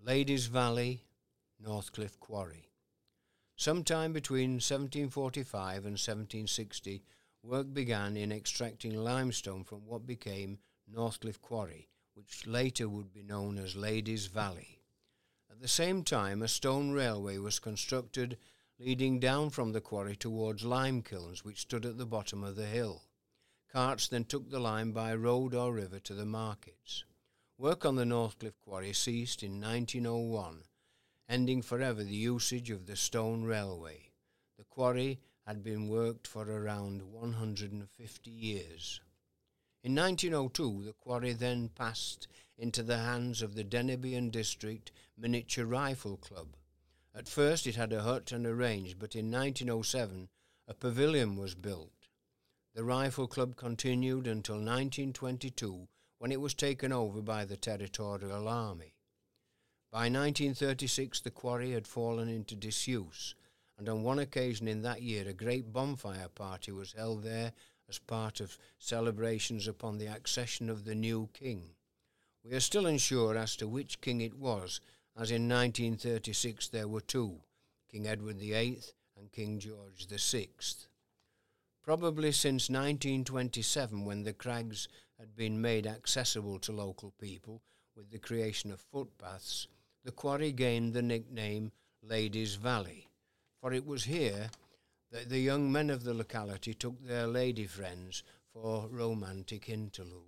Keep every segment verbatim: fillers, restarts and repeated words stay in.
Ladies Valley, Northcliffe Quarry. Sometime between seventeen forty-five and seventeen sixty, work began in extracting limestone from what became Northcliffe Quarry, which later would be known as Ladies Valley. At the same time, a stone railway was constructed leading down from the quarry towards lime kilns, which stood at the bottom of the hill. Carts then took the lime by road or river to the markets. Work on the Northcliffe Quarry ceased in nineteen oh one, ending forever the usage of the stone railway. The quarry had been worked for around one hundred fifty years. In nineteen oh two, the quarry then passed into the hands of the Denebian District Miniature Rifle Club. At first it had a hut and a range, but in nineteen oh seven a pavilion was built. The Rifle Club continued until nineteen twenty-two, when it was taken over by the Territorial Army. By nineteen thirty-six the quarry had fallen into disuse, and on one occasion in that year a great bonfire party was held there as part of celebrations upon the accession of the new king. We are still unsure as to which king it was, as in nineteen thirty-six there were two, King Edward the Eighth and King George the Sixth. Probably since nineteen twenty-seven, when the crags had been made accessible to local people with the creation of footpaths, the quarry gained the nickname Ladies Valley, for it was here that the young men of the locality took their lady friends for romantic interludes.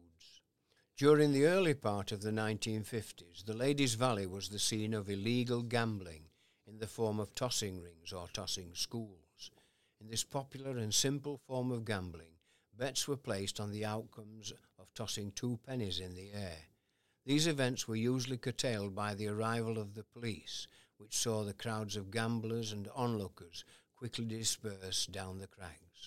During the early part of the nineteen fifties, the Ladies Valley was the scene of illegal gambling in the form of tossing rings or tossing schools. In this popular and simple form of gambling, bets were placed on the outcomes of tossing two pennies in the air. These events were usually curtailed by the arrival of the police, which saw the crowds of gamblers and onlookers quickly disperse down the crags.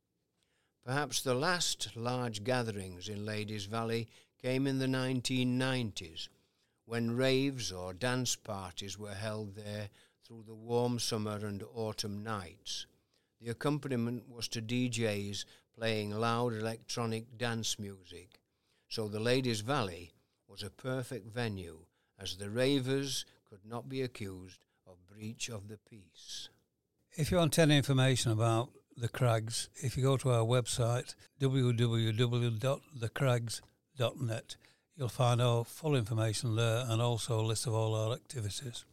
Perhaps the last large gatherings in Ladies Valley came in the nineteen nineties, when raves or dance parties were held there through the warm summer and autumn nights. The accompaniment was to D Js playing loud electronic dance music, so the Ladies Valley was a perfect venue, as the ravers could not be accused of breach of the peace. If you want any information about the Crags, if you go to our website, w w w dot the crags dot net, you'll find our full information there and also a list of all our activities.